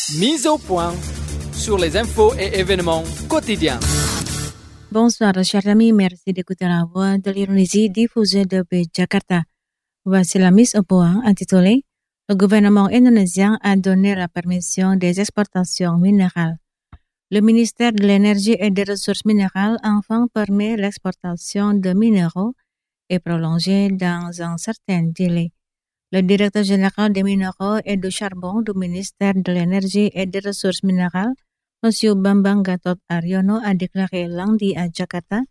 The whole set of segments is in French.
Mise au point sur les infos et événements quotidiens. Bonsoir, chers amis. Merci d'écouter la voix de l'Indonésie diffusée depuis Jakarta. Voici la mise au point intitulée « Le gouvernement indonésien a donné la permission des exportations minérales ». Le ministère de l'Énergie et des Ressources minérales enfin permet l'exportation de minéraux et prolongé dans un certain délai. Le directeur général des minéraux et du charbon du ministère de l'Énergie et des Ressources minérales, M. Bambang Gatot Aryono, a déclaré lundi à Jakarta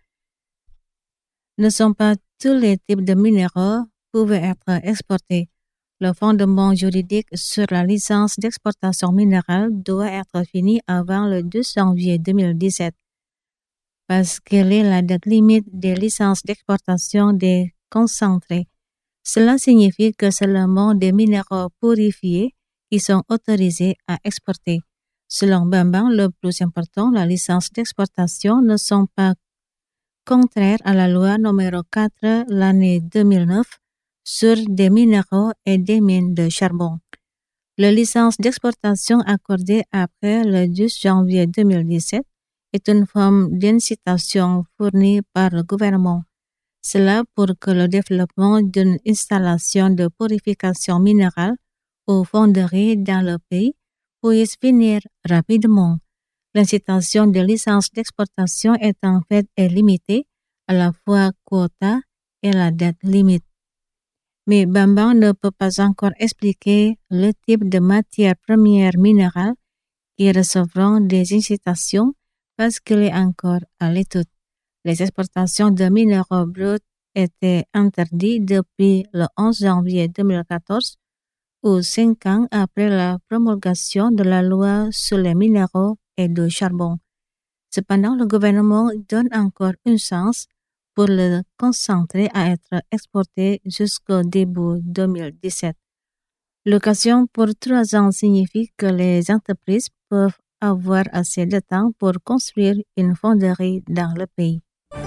« Ne sont pas tous les types de minéraux pouvaient être exportés. Le fondement juridique sur la licence d'exportation minérale doit être fini avant le 2 janvier 2017 parce qu'elle est la date limite des licences d'exportation des concentrés. Cela signifie que seulement des minéraux purifiés qui sont autorisés à exporter. Selon Bambang, le plus important, la licence d'exportation ne sont pas contraires à la loi numéro 4 l'année 2009 sur des minéraux et des mines de charbon. La licence d'exportation accordée après le 10 janvier 2017 est une forme d'incitation fournie par le gouvernement. Cela pour que le développement d'une installation de purification minérale ou fonderie dans le pays puisse finir rapidement. L'incitation de licence d'exportation est en fait limitée à la fois quota et la date limite. Mais Bambang ne peut pas encore expliquer le type de matières premières minérales qui recevront des incitations parce qu'il est encore à l'étude. Les exportations de minéraux bruts étaient interdites depuis le 11 janvier 2014 ou 5 ans après la promulgation de la loi sur les minéraux et le charbon. Cependant, le gouvernement donne encore une chance pour le concentré à être exporté jusqu'au début 2017. L'occasion pour 3 ans signifie que les entreprises peuvent avoir assez de temps pour construire une fonderie dans le pays.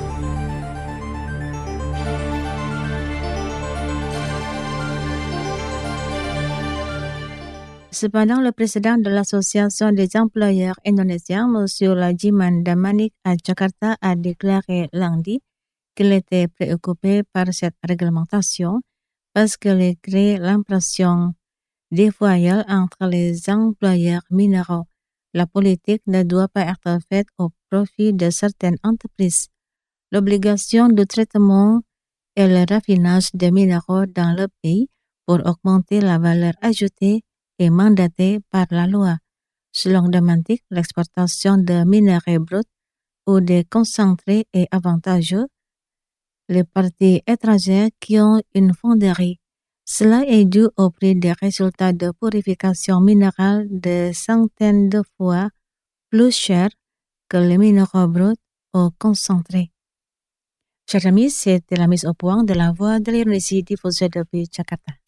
Cependant, le président de l'Association des employeurs indonésiens, M. Lajiman Damanik à Jakarta, a déclaré lundi qu'il était préoccupé par cette réglementation parce qu'elle crée l'impression déloyale entre les employeurs minéraux. La politique ne doit pas être faite au profit de certaines entreprises. L'obligation de traitement et le raffinage des minéraux dans le pays pour augmenter la valeur ajoutée est mandatée par la loi. Selon Damanik, l'exportation de minerais bruts ou des concentrés est avantageuse les parties étrangères qui ont une fonderie. Cela est dû au prix des résultats de purification minérale de centaines de fois plus cher que les minéraux bruts ou concentrés. Chers amis, c'était la mise au point de la voix de l'Indonésie diffusée depuis Jakarta.